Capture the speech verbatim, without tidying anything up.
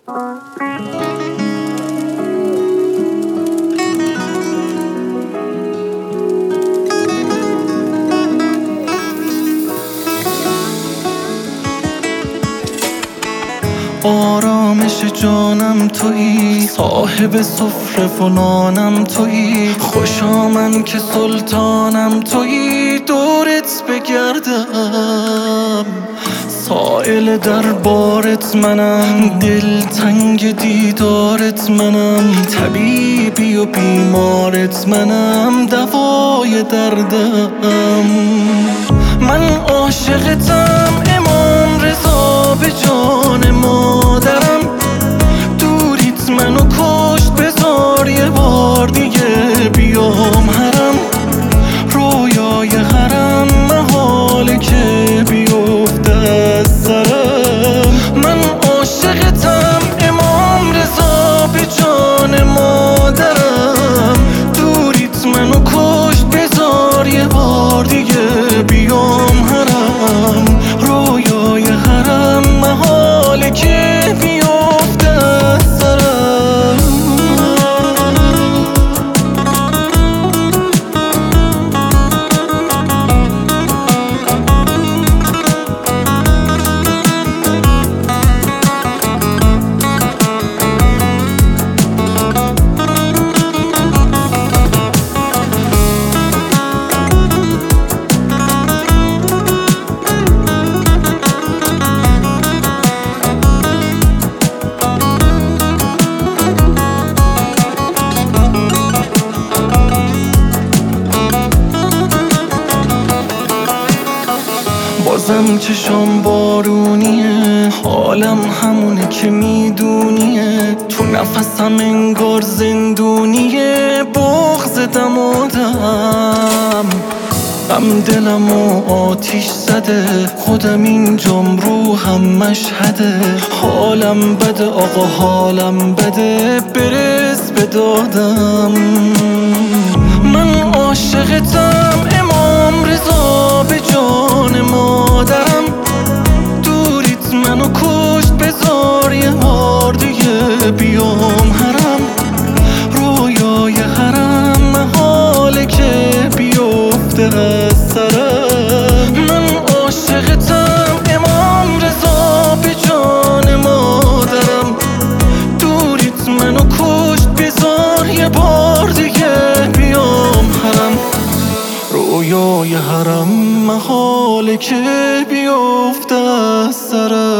آرامش جانم تویی، صاحب سفره و نانم تویی، خوشا من که سلطانم تویی، دورت بگردم سائل دربارت منم، دلتنگ دیدارت منم، طبیبی و بیمارت منم، دوای دردم. من عاشقتم امام رضا به جان مادرم، دوریت منو کشت بذار یه بار دیگه بیام حرم، رویای حرم محاله که بیفته از سرم. من عاشقتم امام رضا به جان مادرم، دوریت منو کشت بذار یه بار دیگه بیام حرم، رویای حرم محاله که بیفته از سرم. بازم چشام بارونیه، حالم همونه که میدونیه، تو نفسم انگار زندونیه، بغض دمادم غم دلمو آتیش زده، خودم اینجام روحم مشهده، حالم بده آقا حالم بده، برس به دادم. من عاشقتم امام رضا به جان مادرم، دوریت منو کشت بذار یه بار دیگه بیام حرم، رویای حرم محاله که بیفته از سرم. من عاشقتم امام رضا به جان مادرم، دوریت منو کشت بذار یه بار دیگه بیام حرم، رویای حرم محاله که بیفته از سرم.